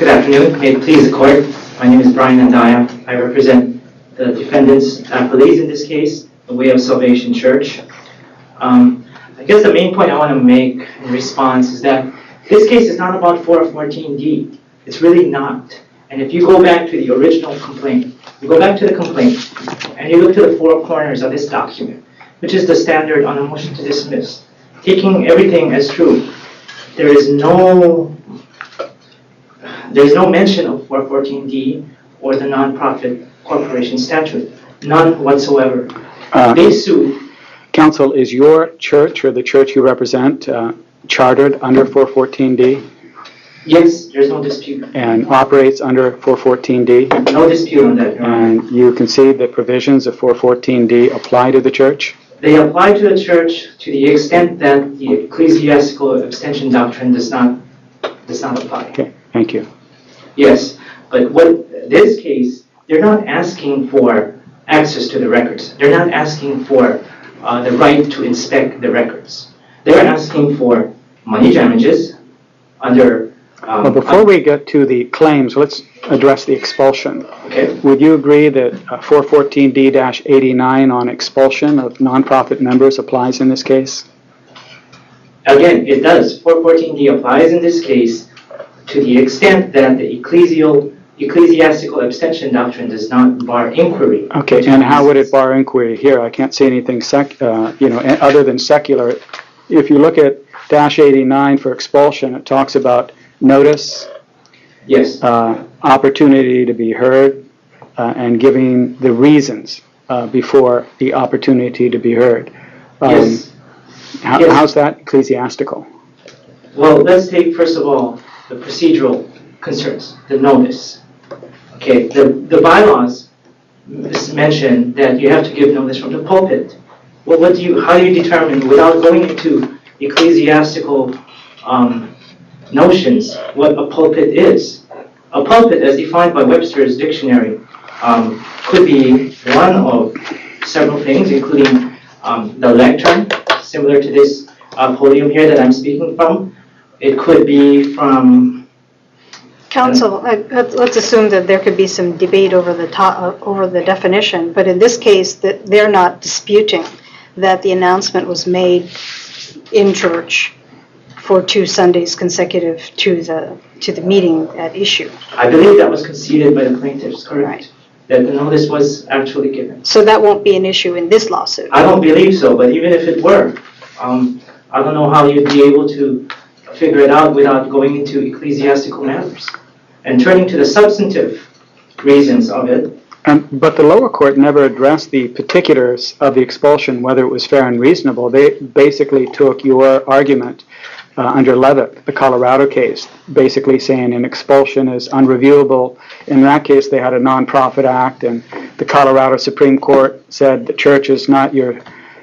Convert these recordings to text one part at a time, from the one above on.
Good afternoon. May it please the court. My name is Brian Andaya. I represent the defendants' appellees in this case, the Way of Salvation Church. I guess the main point I want to make in response is that this case is not about 414D. It's really not. And if you go back to the original complaint, you go back to the complaint, and you look to the four corners of this document, which is the standard on a motion to dismiss, taking everything as true, there's no mention of 414D or the Nonprofit Corporation Statute. None whatsoever. They sued. Counsel, is your church or the church you represent chartered under 414D? Yes, there's no dispute. And operates under 414D? No dispute on that, Your Honor. And you concede that provisions of 414D apply to the church? They apply to the church to the extent that the ecclesiastical abstention doctrine does not apply. Okay, thank you. Yes, but this case, they're not asking for access to the records. They're not asking for the right to inspect the records. They're asking for money damages under... Well, before we get to the claims, let's address the expulsion. Okay. Would you agree that 414D-89 on expulsion of nonprofit members applies in this case? Again, it does. 414D applies in this case to the extent that the ecclesiastical abstention doctrine does not bar inquiry. Okay, and how would it bar inquiry here? I can't see anything other than secular. If you look at -89 for expulsion, it talks about notice, yes, opportunity to be heard, and giving the reasons before the opportunity to be heard. Yes. How's that ecclesiastical? Well, let's take, first of all, the procedural concerns, the notice. Okay, the bylaws mention that you have to give notice from the pulpit. Well, how do you determine, without going into ecclesiastical notions, what a pulpit is? A pulpit, as defined by Webster's dictionary, could be one of several things, including the lectern, similar to this podium here that I'm speaking from. It could be from... Counsel, let's assume that there could be some debate over the definition, but in this case, that they're not disputing that the announcement was made in church for 2 Sundays consecutive to the meeting at issue. I believe that was conceded by the plaintiffs, correct? Right. That the notice was actually given. So that won't be an issue in this lawsuit? I don't believe so, but even if it were, I don't know how you'd be able to figure it out without going into ecclesiastical matters. And turning to the substantive reasons of it. But the lower court never addressed the particulars of the expulsion, whether it was fair and reasonable. They basically took your argument under Levitt, the Colorado case, basically saying an expulsion is unreviewable. In that case, they had a nonprofit act, and the Colorado Supreme Court said the church is not your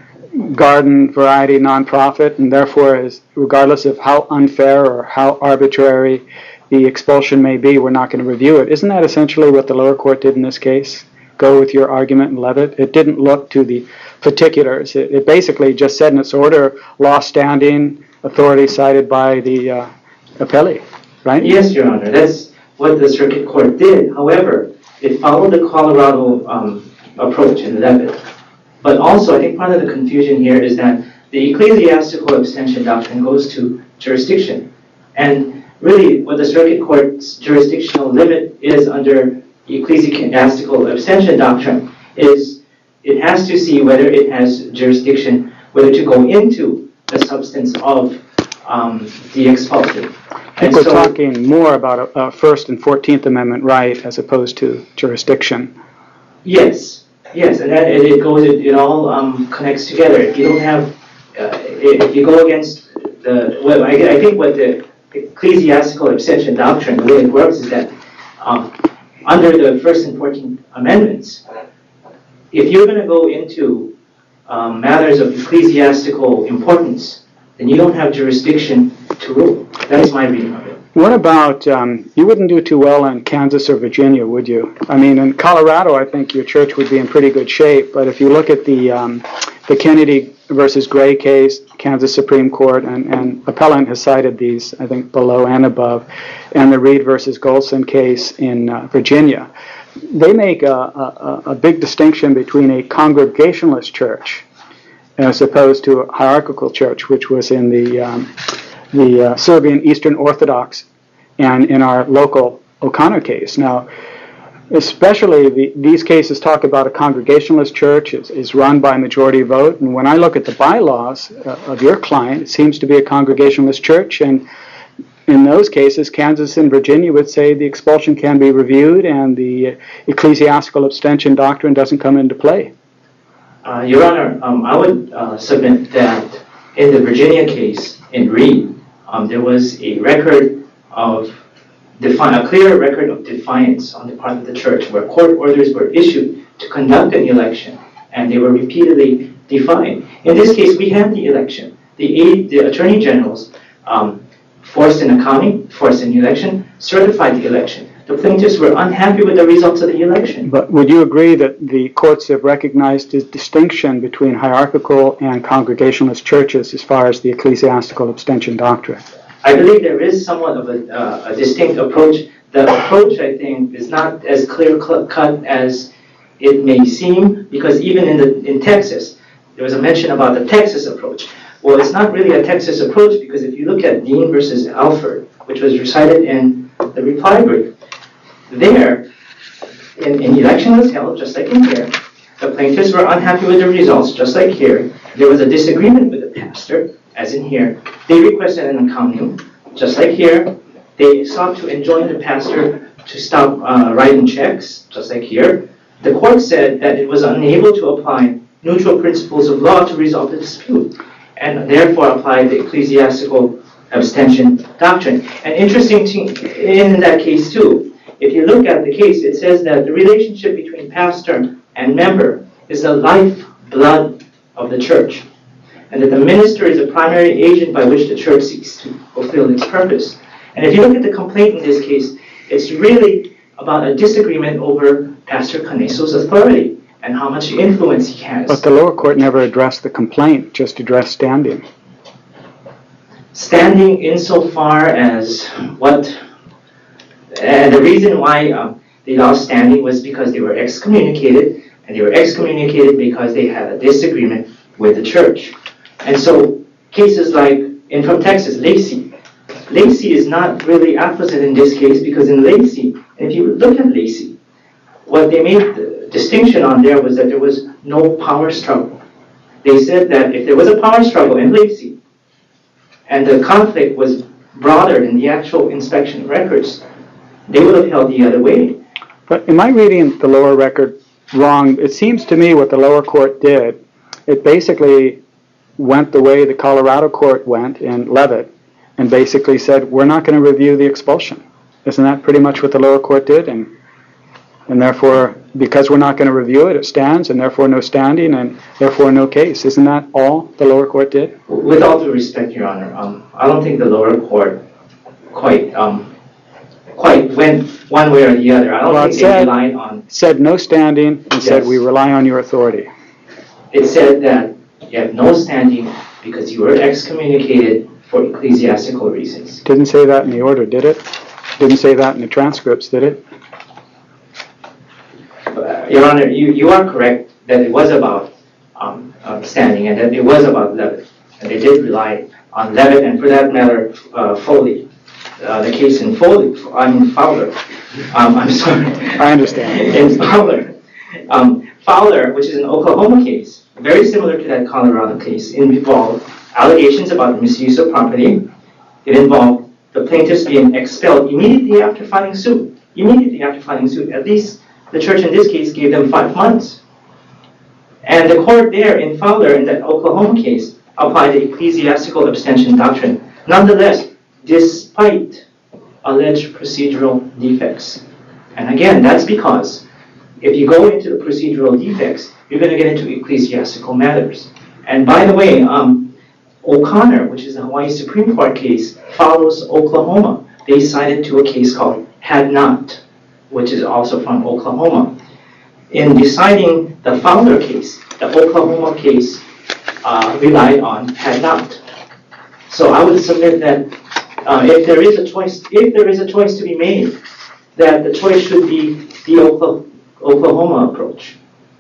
garden variety nonprofit, and therefore, regardless of how unfair or how arbitrary the expulsion may be, we're not going to review it. Isn't that essentially what the lower court did in this case? Go with your argument in Levitt? It didn't look to the particulars. It basically just said in its order, law standing, authority cited by the appellee, right? Yes, Your Honor. That's what the circuit court did. However, it followed the Colorado approach in Levitt. But also, I think part of the confusion here is that the ecclesiastical abstention doctrine goes to jurisdiction. And really, what the circuit court's jurisdictional limit is under the ecclesiastical abstention doctrine is it has to see whether it has jurisdiction, whether to go into the substance of the expulsion. I think we're talking more about a First and 14th Amendment right as opposed to jurisdiction. Yes, and that it all connects together. If you don't have, if you go against I think what the ecclesiastical abstention doctrine, the way it works is that under the First and 14th Amendments, if you're going to go into matters of ecclesiastical importance, then you don't have jurisdiction to rule. That is my reading of it. What about, you wouldn't do too well in Kansas or Virginia, would you? I mean, in Colorado, I think your church would be in pretty good shape, but if you look at the the Kennedy versus Gray case, Kansas Supreme Court, and appellant has cited these, I think, below and above, and the Reed versus Golson case in Virginia. They make a big distinction between a Congregationalist church as opposed to a hierarchical church, which was in the Serbian Eastern Orthodox and in our local O'Connor case. Now, especially these cases talk about a Congregationalist church is run by majority vote, and when I look at the bylaws of your client, it seems to be a Congregationalist church, and in those cases, Kansas and Virginia would say the expulsion can be reviewed and the ecclesiastical abstention doctrine doesn't come into play. Your Honor, I would submit that in the Virginia case, in Reed, there was a record of a clear record of defiance on the part of the church, where court orders were issued to conduct an election, and they were repeatedly defied. In this case, we had the election. The attorney generals forced an accounting, forced an election, certified the election. The plaintiffs were unhappy with the results of the election. But would you agree that the courts have recognized the distinction between hierarchical and Congregationalist churches as far as the ecclesiastical abstention doctrine? I believe there is somewhat of a distinct approach. The approach, I think, is not as clear-cut as it may seem, because even in Texas, there was a mention about the Texas approach. Well, it's not really a Texas approach, because if you look at Dean versus Alford, which was recited in the reply brief, there, an election was held, just like in here. The plaintiffs were unhappy with the results, just like here. There was a disagreement with the pastor, as in here. They requested an accounting, just like here. They sought to enjoin the pastor to stop writing checks, just like here. The court said that it was unable to apply neutral principles of law to resolve the dispute, and therefore applied the ecclesiastical abstention doctrine. And interesting in that case too, if you look at the case, it says that the relationship between pastor and member is the lifeblood of the church, and that the minister is the primary agent by which the church seeks to fulfill its purpose. And if you look at the complaint in this case, it's really about a disagreement over Pastor Caneso's authority and how much influence he has. But the lower court never addressed the complaint, just addressed standing. Standing insofar as what... And the reason why they lost standing was because they were excommunicated, and they were excommunicated because they had a disagreement with the church. And so cases like, from Texas, Lacey. Lacey is not really apposite in this case, because in Lacey, and if you look at Lacey, what they made the distinction on there was that there was no power struggle. They said that if there was a power struggle in Lacey, and the conflict was broader than the actual inspection records, they would have held the other way. But am I reading the lower record wrong? It seems to me what the lower court did, it basically went the way the Colorado court went in Levitt, and basically said, we're not going to review the expulsion. Isn't that pretty much what the lower court did? And therefore, because we're not going to review it, it stands, and therefore no standing, and therefore no case. Isn't that all the lower court did? With all due respect, Your Honor, I don't think the lower court quite went one way or the other. I don't think they relied on... It said no standing, and said we rely on your authority. It said that you have no standing because you were excommunicated for ecclesiastical reasons. Didn't say that in the order, did it? Didn't say that in the transcripts, did it? Your Honor, you are correct that it was about standing, and that it was about Levitt. And they did rely on Levitt, and for that matter, Foley. The case in Fowler. I'm sorry. I understand. In Fowler. Fowler, which is an Oklahoma case, very similar to that Colorado case, involved allegations about misuse of property. It involved the plaintiffs being expelled immediately after filing suit. Immediately after filing suit. At least the church in this case gave them 5 months. And the court there in Fowler, in that Oklahoma case, applied the ecclesiastical abstention doctrine. Nonetheless, despite alleged procedural defects. And again, that's because if you go into the procedural defects, you're going to get into ecclesiastical matters. And by the way, O'Connor, which is the Hawaii Supreme Court case, follows Oklahoma. They cited to a case called Had Not, which is also from Oklahoma. In deciding the Fowler case, the Oklahoma case relied on had not. So I would submit that if there is a choice to be made, that the choice should be the Oklahoma approach.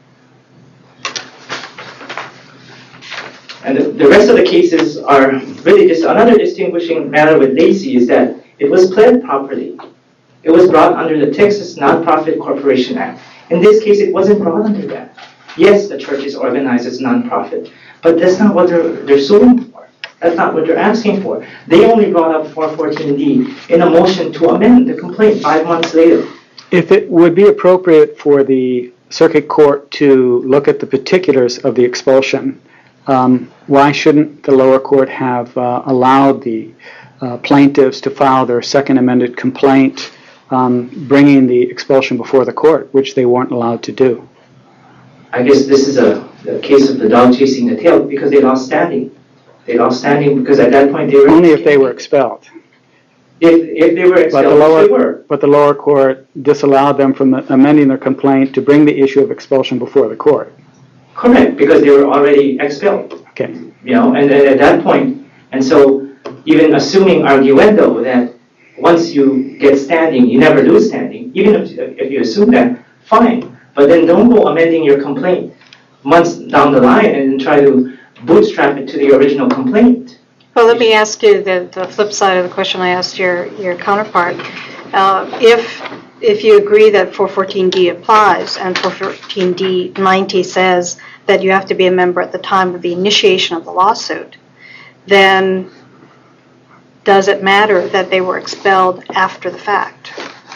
And the rest of the cases are really just another distinguishing matter with Lacey is that it was pled properly. It was brought under the Texas Nonprofit Corporation Act. In this case, it wasn't brought under that. Yes, the church is organized as nonprofit, but that's not what they're suing for. That's not what they're asking for. They only brought up 414D in a motion to amend the complaint 5 months later. If it would be appropriate for the circuit court to look at the particulars of the expulsion, why shouldn't the lower court have allowed the plaintiffs to file their second amended complaint bringing the expulsion before the court, which they weren't allowed to do? I guess this is a case of the dog chasing the tail because they lost standing. They lost standing because at that point they were... Only if they were expelled. If they were expelled, they were. But the lower court disallowed them from amending their complaint to bring the issue of expulsion before the court. Correct, because they were already expelled. Okay. You know, and at that point, and so even assuming arguendo that once you get standing, you never lose standing, even if you assume that, fine. But then don't go amending your complaint months down the line and try to bootstrap it to the original complaint. Well, let me ask you the flip side of the question I asked your counterpart. If you agree that 414D applies and 414D 90 says that you have to be a member at the time of the initiation of the lawsuit, then does it matter that they were expelled after the fact?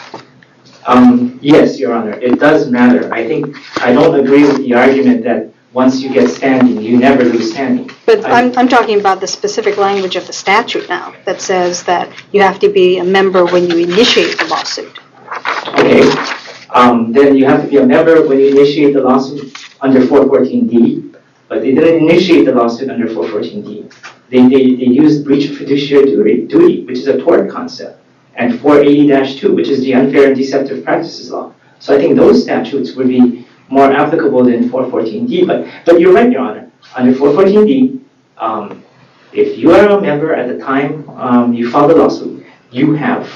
Yes, Your Honor, it does matter. I don't agree with the argument that once you get standing, you never lose standing. But I'm talking about the specific language of the statute now that says that you have to be a member when you initiate the lawsuit. Okay, then you have to be a member when you initiate the lawsuit under 414D, but they didn't initiate the lawsuit under 414D. They used breach of fiduciary duty, which is a tort concept, and 480-2, which is the unfair and deceptive practices law. So I think those statutes would be more applicable than 414D. But you're right, Your Honor. Under 414D, if you are a member at the time you filed the lawsuit, you have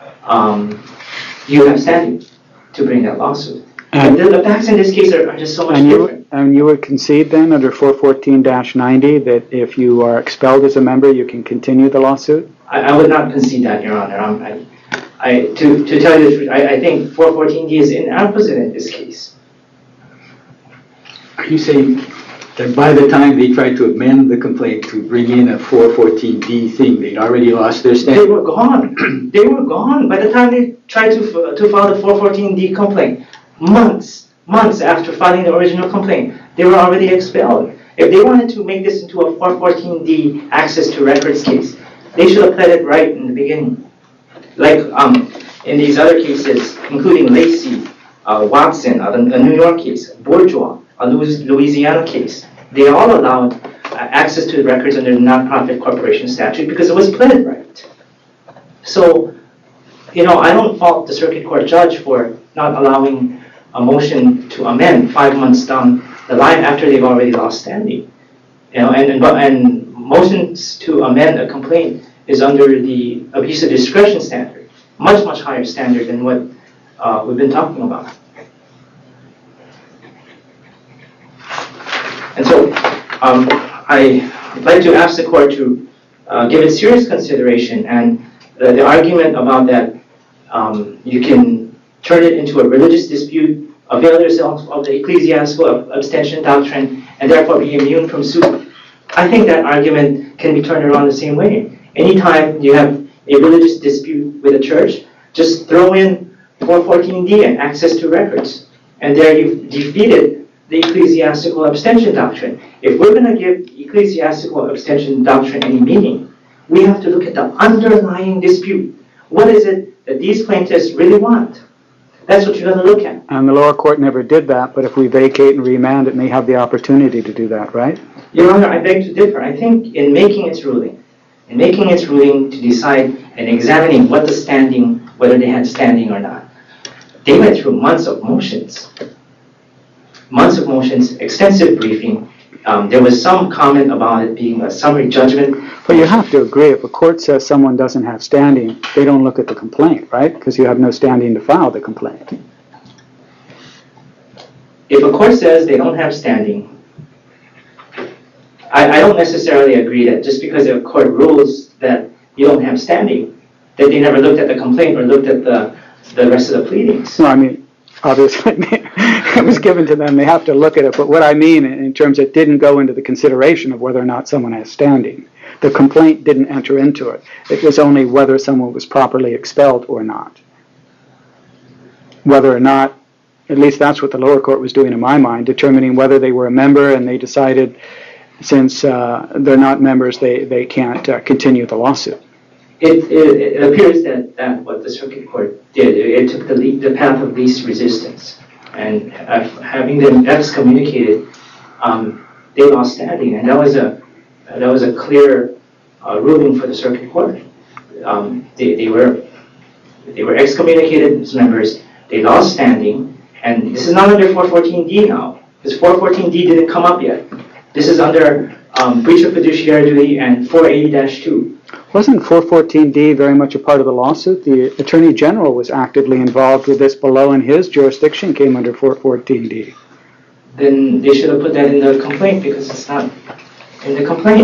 standing to bring that lawsuit. And the facts in this case are just so much different. And you would concede then under 414-90 that if you are expelled as a member, you can continue the lawsuit? I would not concede that, Your Honor. To tell you the truth, I think 414D is inapposite in this case. Are you saying that by the time they tried to amend the complaint to bring in a 414D thing, they'd already lost their standing? They were gone. They were gone by the time they tried to file the 414D complaint. Months after filing the original complaint, they were already expelled. If they wanted to make this into a 414D access to records case, they should have pled it right in the beginning. Like in these other cases, including Lacey, Watson, a New York case, Bourgeois, a Louisiana case, they all allowed access to the records under the Nonprofit Corporation Statute because it was pled right. So, I don't fault the circuit court judge for not allowing a motion to amend 5 months down the line after they've already lost standing. And motions to amend a complaint is under the abuse of discretion standard, much, much higher standard than what we've been talking about. And so I'd like to ask the court to give it serious consideration, and the argument about that you can turn it into a religious dispute, avail yourself of the ecclesiastical abstention doctrine, and therefore be immune from suit. I think that argument can be turned around the same way. Anytime you have a religious dispute with a church, just throw in 414D and access to records, and there you've defeated the ecclesiastical abstention doctrine. If we're going to give ecclesiastical abstention doctrine any meaning, we have to look at the underlying dispute. What is it that these plaintiffs really want? That's what you're going to look at. And the lower court never did that, but if we vacate and remand, it may have the opportunity to do that, right? Your Honor, I beg to differ. I think in making its ruling to decide and examining whether they had standing or not, they went through months of motions, extensive briefing, there was some comment about it being a summary judgment. But you have to agree, if a court says someone doesn't have standing, they don't look at the complaint, right? Because you have no standing to file the complaint. If a court says they don't have standing, I don't necessarily agree that just because a court rules that you don't have standing, that they never looked at the complaint or looked at the rest of the pleadings. No, I mean, obviously, it was given to them, they have to look at it, but what I mean in terms it didn't go into the consideration of whether or not someone has standing. The complaint didn't enter into it. It was only whether someone was properly expelled or not. Whether or not, at least that's what the lower court was doing in my mind, determining whether they were a member, and they decided since they're not members, they can't continue the lawsuit. It appears that what the circuit court did, it took the path of least resistance. And having them excommunicated, they lost standing. And that was a clear ruling for the circuit court. They were excommunicated as members, they lost standing, and this is not under 414D now, because 414D didn't come up yet. This is under breach of fiduciary duty and 480-2. Wasn't 414D very much a part of the lawsuit? The Attorney General was actively involved with this below, and his jurisdiction came under 414D. Then they should have put that in the complaint, because it's not in the complaint.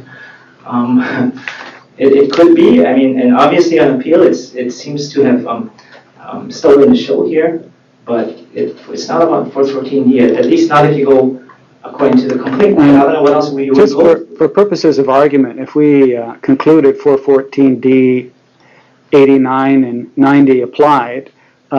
It could be, I mean, and obviously on appeal it seems to have stolen the show here, but it's not about 414D, at least not if you go according to the complaint. I don't know what else we would just go. For purposes of argument, if we concluded 414D 89 and 90 applied,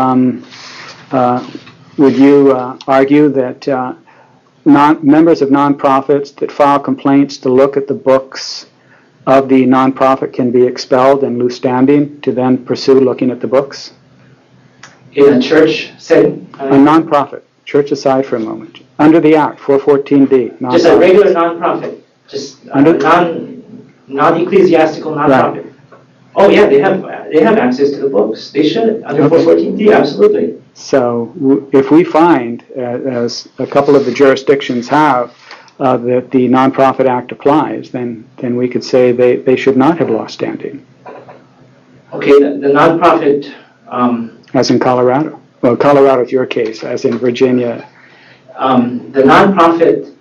would you argue that members of nonprofits that file complaints to look at the books of the nonprofit can be expelled and lose standing to then pursue looking at the books? In a church setting? A nonprofit, church aside for a moment. Under the Act, 414D. Just a regular nonprofit, just non-ecclesiastical nonprofit. Right. Oh yeah, they have access to the books. They should under 414D, absolutely. So if we find, as a couple of the jurisdictions have, that the Nonprofit Act applies, then we could say they should not have lost standing. Okay, the nonprofit. As in Colorado. Well, Colorado's your case, as in Virginia. The nonprofit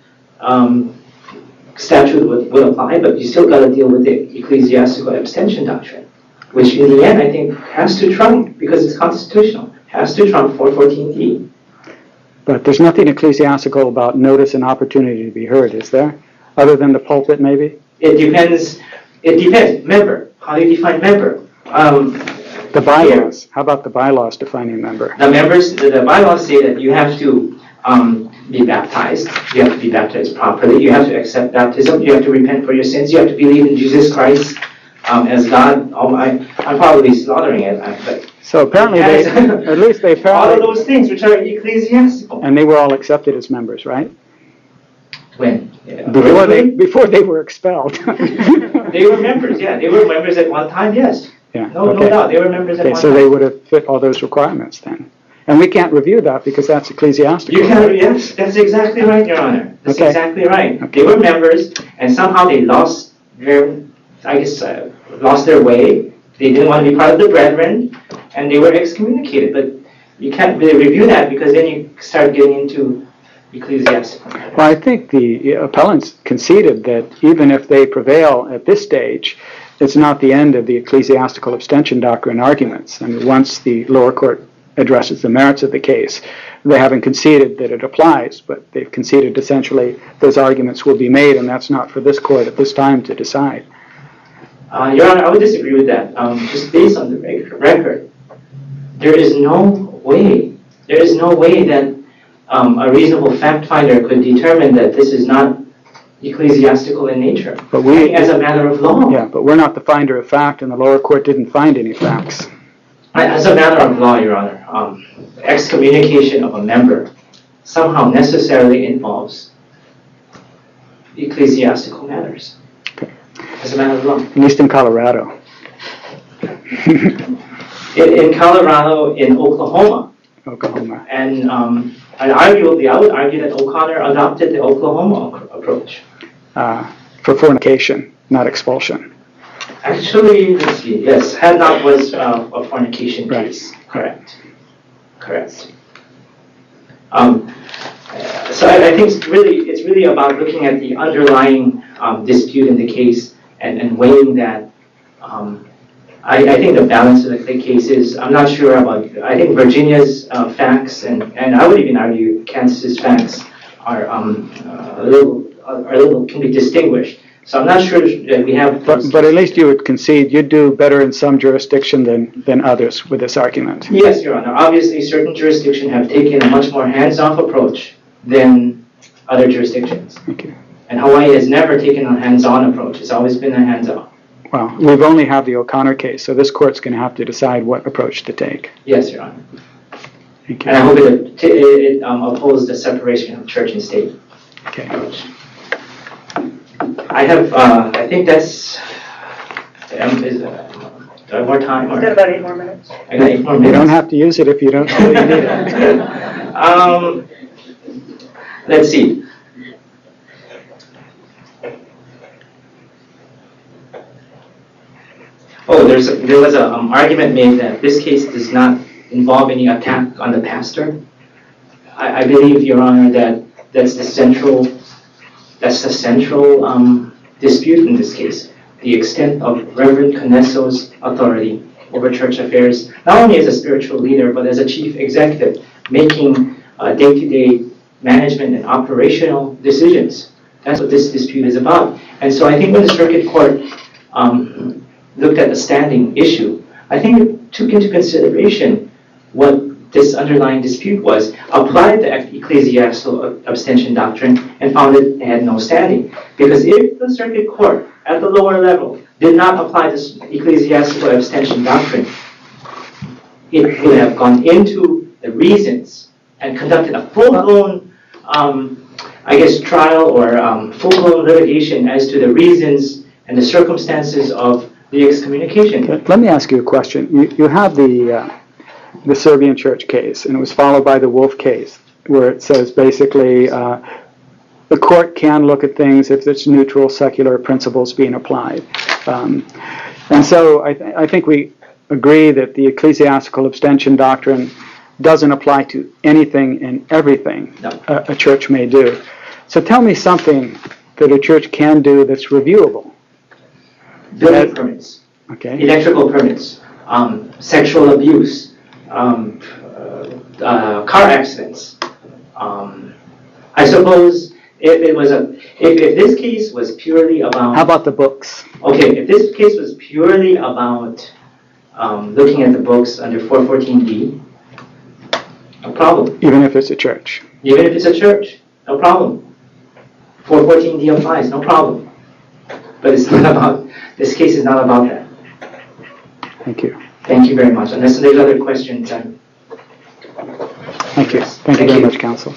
statute would apply, but you still got to deal with the ecclesiastical abstention doctrine, which in the end I think has to trump, because it's constitutional, has to trump 414D. But there's nothing ecclesiastical about notice and opportunity to be heard, is there? Other than the pulpit, maybe? It depends. Member. How do you define member? The bylaws. How about the bylaws defining member? The bylaws say that you have to be baptized. You have to be baptized properly. You have to accept baptism. You have to repent for your sins. You have to believe in Jesus Christ as God. I'm probably slaughtering it. But so apparently at least they apparently... all of those things which are ecclesiastical. And they were all accepted as members, right? When? Before they were expelled. They were members, yeah. They were members at one time, yes. Yeah. No doubt. They were members at one time. So they would have fit all those requirements then. And we can't review that because that's ecclesiastical. You can't, yes, that's exactly right, Your Honor. That's exactly right. Okay. They were members, and somehow they lost their, lost their way. They didn't want to be part of the brethren, and they were excommunicated. But you can't really review that because then you start getting into ecclesiastical. Well, I think the appellants conceded that even if they prevail at this stage, it's not the end of the ecclesiastical abstention doctrine arguments. I mean, once the lower court addresses the merits of the case, they haven't conceded that it applies, but they've conceded essentially those arguments will be made, and that's not for this court at this time to decide. Your Honor, I would disagree with that. Just based on the record, there is no way that a reasonable fact finder could determine that this is not ecclesiastical in nature, but as a matter of law. Yeah, but we're not the finder of fact, and the lower court didn't find any facts. As a matter of law, Your Honor, excommunication of a member somehow necessarily involves ecclesiastical matters. Okay. As a matter of law. At least in Colorado. In Colorado, in Oklahoma. Oklahoma. And arguably, I would argue that O'Connor adopted the Oklahoma approach. For fornication, not expulsion. Actually, let's see, yes, Hadnot was a fornication case. Right. Correct. So I think it's really about looking at the underlying dispute in the case and weighing that. I think the balance of the case is, I'm not sure about, I think Virginia's facts and I would even argue Kansas's facts are a little can be distinguished. So I'm not sure that we have. But at least you would concede you'd do better in some jurisdiction than others with this argument. Yes, Your Honor. Obviously, certain jurisdictions have taken a much more hands-off approach than other jurisdictions. Thank you. And Hawaii has never taken a hands-on approach. It's always been a hands-off. Well, we've only had the O'Connor case, so this court's going to have to decide what approach to take. Yes, Your Honor. Thank you. And I hope it upholds the separation of church and state Okay. approach. I have, I think that's, do I have more time? Or? We've got about 8 more minutes. I got 8 more You minutes. don't have to use it if you don't really need it. Let's see. Oh, there was an argument made that this case does not involve any attack on the pastor. I believe, Your Honor, that that's the central dispute in this case. The extent of Reverend Canesso's authority over church affairs, not only as a spiritual leader, but as a chief executive, making day-to-day management and operational decisions. That's what this dispute is about. And so I think when the circuit court looked at the standing issue, I think it took into consideration what this underlying dispute was, applied the ecclesiastical abstention doctrine, and found it had no standing. Because if the circuit court at the lower level did not apply this ecclesiastical abstention doctrine, it would have gone into the reasons and conducted a full-blown, trial or full-blown litigation as to the reasons and the circumstances of the excommunication. Let me ask you a question. You have the Serbian church case, and it was followed by the Wolf case, where it says basically the court can look at things if there's neutral secular principles being applied. And so I think we agree that the ecclesiastical abstention doctrine doesn't apply to anything and everything a church may do. So tell me something that a church can do that's reviewable. Building permits, Okay. electrical permits, sexual abuse, car accidents. I suppose if this case was purely about. How about the books? Okay, if this case was purely about looking at the books under 414D, no problem. Even if it's a church. Even if it's a church, no problem. 414D applies, no problem. But it's not about. This case is not about that. Thank you. Thank you very much. Unless there's other questions, Thank you. Thank you very much, counsel.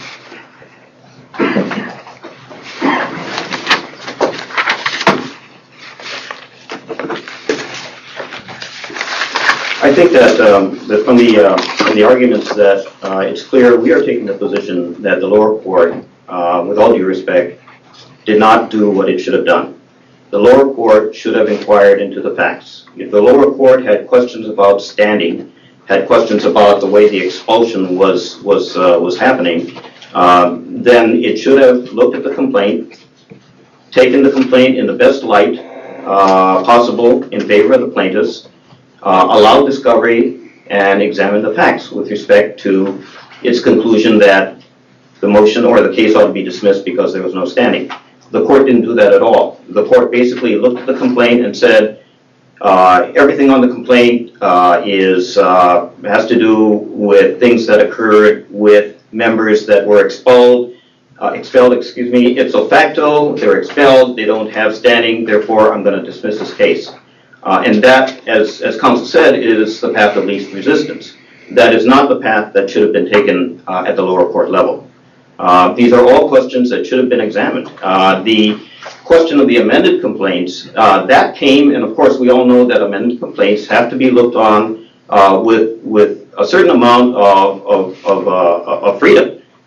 I think that from the arguments that it's clear we are taking the position that the lower court, with all due respect, did not do what it should have done. The lower court should have inquired into the facts. If the lower court had questions about standing, had questions about the way the expulsion was happening, then it should have looked at the complaint, taken the complaint in the best light possible in favor of the plaintiffs, allowed discovery, and examined the facts with respect to its conclusion that the motion or the case ought to be dismissed because there was no standing. The court didn't do that at all. The court basically looked at the complaint and said, everything on the complaint has to do with things that occurred with members that were expelled, ipso facto, they're expelled, they don't have standing, therefore I'm going to dismiss this case. And that, as counsel said, is the path of least resistance. That is not the path that should have been taken at the lower court level. These are all questions that should have been examined. The question of the amended complaints, that came, and of course we all know that amended complaints have to be looked on with a certain amount of freedom.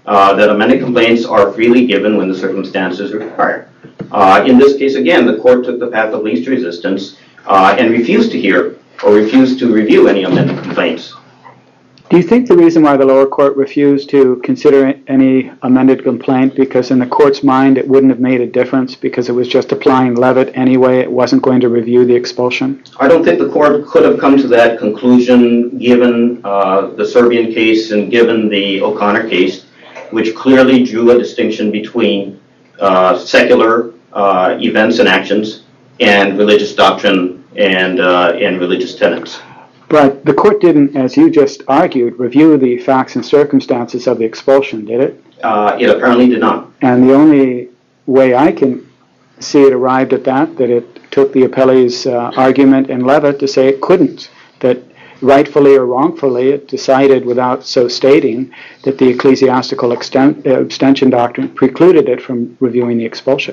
that amended complaints are freely given when the circumstances require. In this case, again, the court took the path of least resistance and refused to hear or refused to review any amended complaints. Do you think the reason why the lower court refused to consider any amended complaint because in the court's mind it wouldn't have made a difference because it was just applying Levitt anyway, it wasn't going to review the expulsion? I don't think the court could have come to that conclusion given the Serbian case and given the O'Connor case, which clearly drew a distinction between secular events and actions and religious doctrine and religious tenets. But the court didn't, as you just argued, review the facts and circumstances of the expulsion, did it? It apparently did not. And the only way I can see it arrived at that it took the appellee's argument in Levitt to say it couldn't, that rightfully or wrongfully it decided without so stating that the ecclesiastical abstention doctrine precluded it from reviewing the expulsion.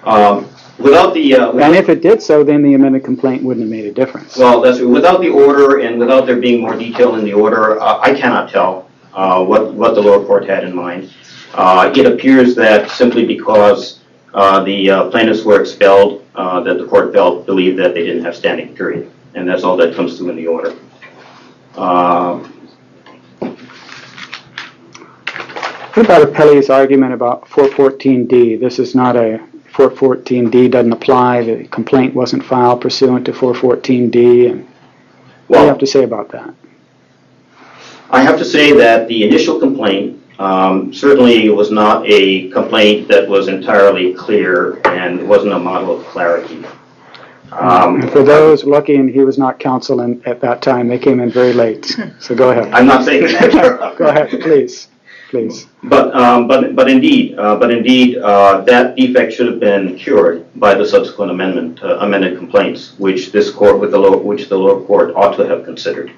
And if it did so, then the amended complaint wouldn't have made a difference. Well, that's without the order and without there being more detail in the order, I cannot tell what the lower court had in mind. It appears that simply because the plaintiffs were expelled, that the court believed that they didn't have standing, period. And that's all that comes through in the order. What about appellee's argument about 414D? This is not a 414D doesn't apply, the complaint wasn't filed pursuant to 414D. And what do you have to say about that? I have to say that the initial complaint certainly was not a complaint that was entirely clear and wasn't a model of clarity. For those lucky and he was not counsel at that time, they came in very late. So go ahead. I'm not saying that. Go ahead, please. But indeed, that defect should have been cured by the subsequent amended complaints, which this court, the lower court, ought to have considered.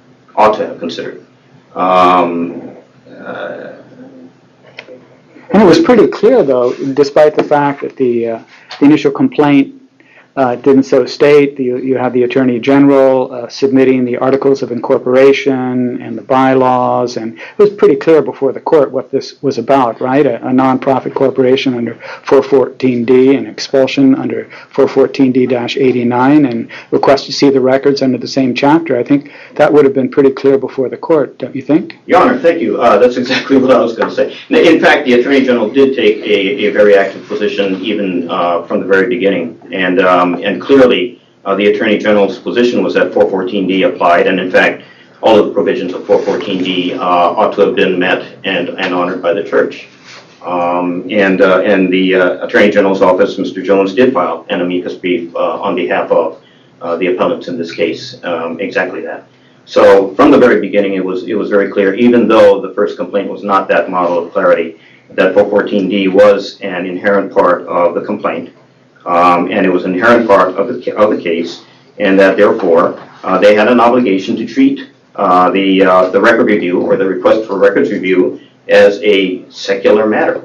And it was pretty clear, though, despite the fact that the initial complaint didn't so state. You have the Attorney General submitting the Articles of Incorporation and the bylaws, and it was pretty clear before the court what this was about, right? A non-profit corporation under 414D and expulsion under 414D-89 and request to see the records under the same chapter. I think that would have been pretty clear before the court, don't you think? Your Honor, thank you. That's exactly what I was going to say. In fact, the Attorney General did take a very active position even from the very beginning, and clearly the Attorney General's position was that 414D applied, and in fact, all of the provisions of 414D ought to have been met and honored by the church. And the Attorney General's office, Mr. Jones, did file an amicus brief on behalf of the appellants in this case, exactly that. So from the very beginning, it was very clear, even though the first complaint was not that model of clarity, that 414D was an inherent part of the complaint, and it was an inherent part of the case, and that therefore they had an obligation to treat the record review or the request for records review as a secular matter.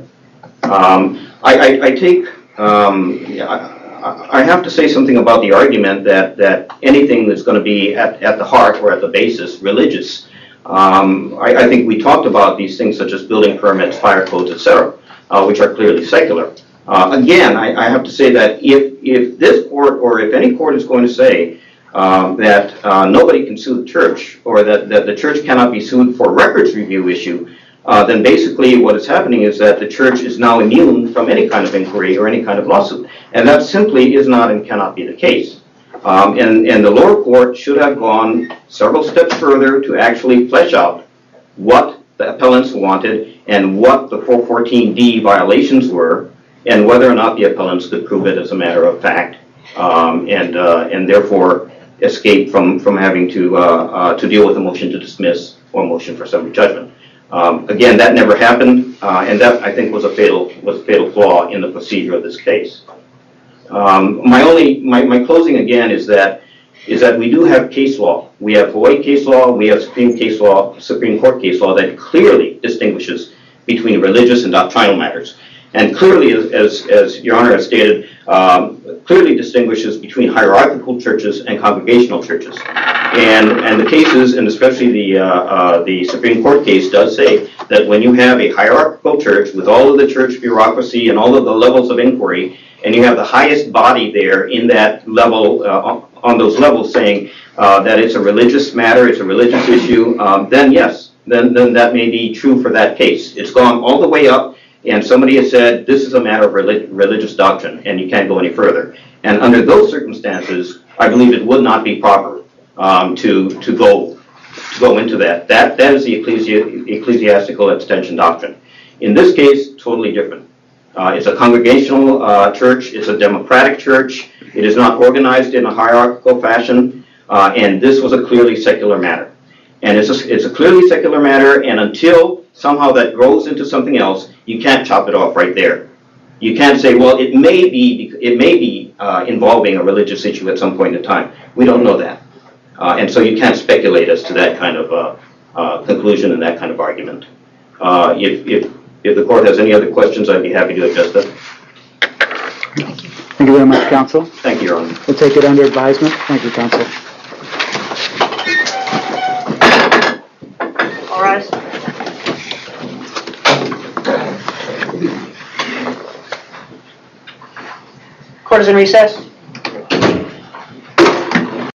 I have to say something about the argument that anything that's going to be at the heart or at the basis religious. I think we talked about these things such as building permits, fire codes, etc., which are clearly secular. Again, I have to say that if this court or if any court is going to say that nobody can sue the church or that the church cannot be sued for records review issue, then basically what is happening is that the church is now immune from any kind of inquiry or any kind of lawsuit. And that simply is not and cannot be the case. And the lower court should have gone several steps further to actually flesh out what the appellants wanted and what the 414D violations were, and whether or not the appellants could prove it as a matter of fact, and therefore escape from having to deal with a motion to dismiss or a motion for summary judgment. Again, that never happened, and that I think was a fatal flaw in the procedure of this case. My closing again is that we do have case law. We have Hawaii case law. We have Supreme Court case law that clearly distinguishes between religious and doctrinal matters, and clearly, as Your Honor has stated, clearly distinguishes between hierarchical churches and congregational churches. And the cases, and especially the Supreme Court case, does say that when you have a hierarchical church with all of the church bureaucracy and all of the levels of inquiry, and you have the highest body there in that level, on those levels saying that it's a religious matter, it's a religious issue, then yes, then that may be true for that case. It's gone all the way up, and somebody has said this is a matter of religious doctrine, and you can't go any further. And under those circumstances, I believe it would not be proper to go into that. That is the ecclesiastical abstention doctrine. In this case, totally different. It's a congregational church. It's a democratic church. It is not organized in a hierarchical fashion, and this was a clearly secular matter. And it's a clearly secular matter, and until somehow that grows into something else, you can't chop it off right there. You can't say, well, it may be involving a religious issue at some point in time. We don't know that. And so you can't speculate as to that kind of conclusion and that kind of argument. If the court has any other questions, I'd be happy to address them. Thank you very much, counsel. Thank you, Your Honor. We'll take it under advisement. Thank you, counsel. All rise. Court is in recess.